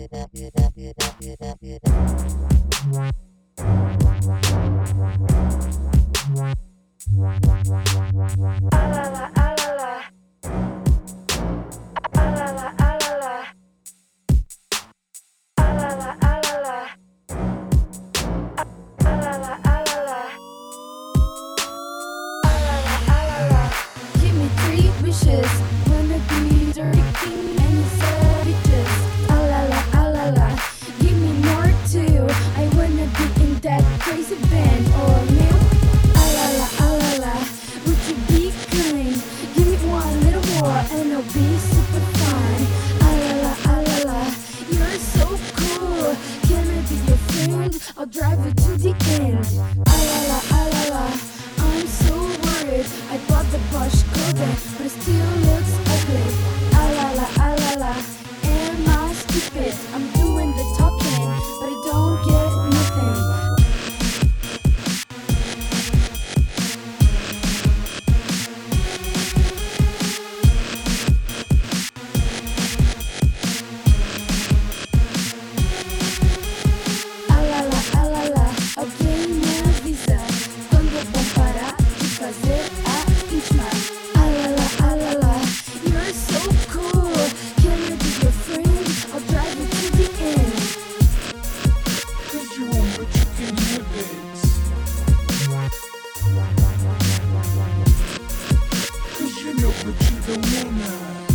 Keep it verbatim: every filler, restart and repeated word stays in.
Give me three wishes. Wanna be the king and savages. Ah la la, ah la la. Give me more too. I wanna be in that crazy band or new. Ah la la, ah la la. Would you be kind? Give me one little more and I'll be super fine. Ah la la, ah la la. You're so cool. Can I be your friend? I'll drive you to the end. Ah la la, ah la la. I'm so worried. I bought the Porsche Cayenne, but it still looks ugly. Ah la la, ah la la. Am I stupid? I'm doing the talking, but I don't get nothing. Ah la la, ah la la. Alguém me avisa quando é bom parar de fazer a íntima. Ah la la, ah la la. You're so cool. Can I be your friend? I'll drive you to the end. Cause you want what you can do this. Cause you know what you don't wanna.